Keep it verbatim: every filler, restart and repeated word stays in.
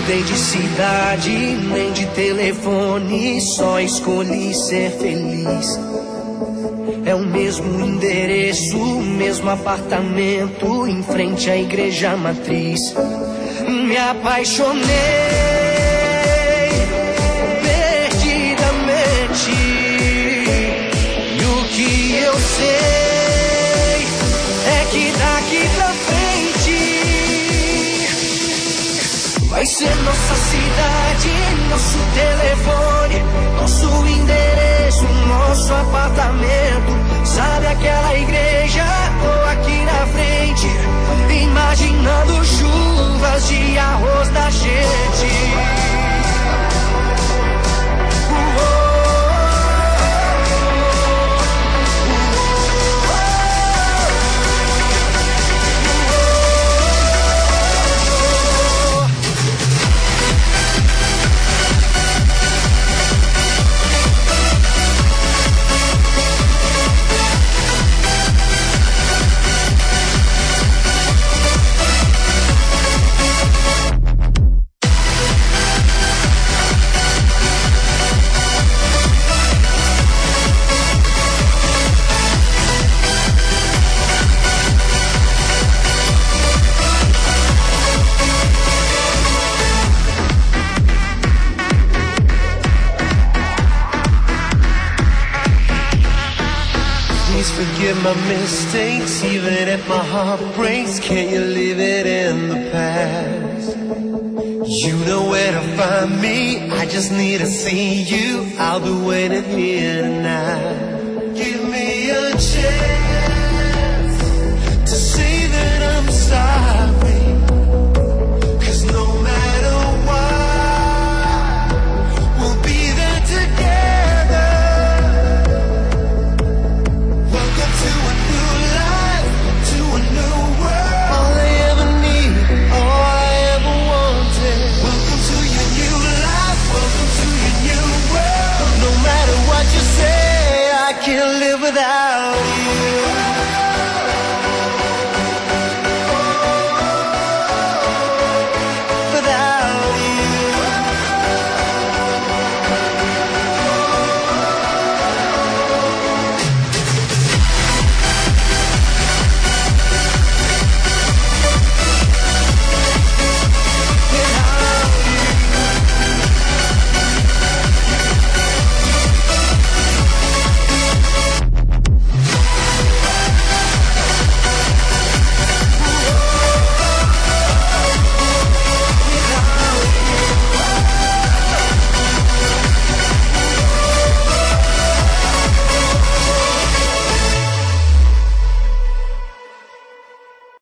mudei de cidade, nem de telefone, só escolhi ser feliz. É o mesmo endereço, o mesmo apartamento, em frente à igreja matriz. Me apaixonei perdidamente, e o que eu sei é que daqui pra frente vai ser nossa cidade, nosso telefone, nosso endereço, nosso apartamento. Sabe aquela igreja? Tô aqui na frente, imaginando chuvas de arroz da gente. Forgive my mistakes, even if my heart breaks. Can't you leave it in the past? You know where to find me, I just need to see you. I'll be waiting here tonight. Give me a chance to say that I'm sorry, 'cause no matter what, we'll be there together. Welcome to a new life, to a new world. All I ever need, all I ever wanted. Welcome to your new life, welcome to your new world. No matter what you say, I can't live without you.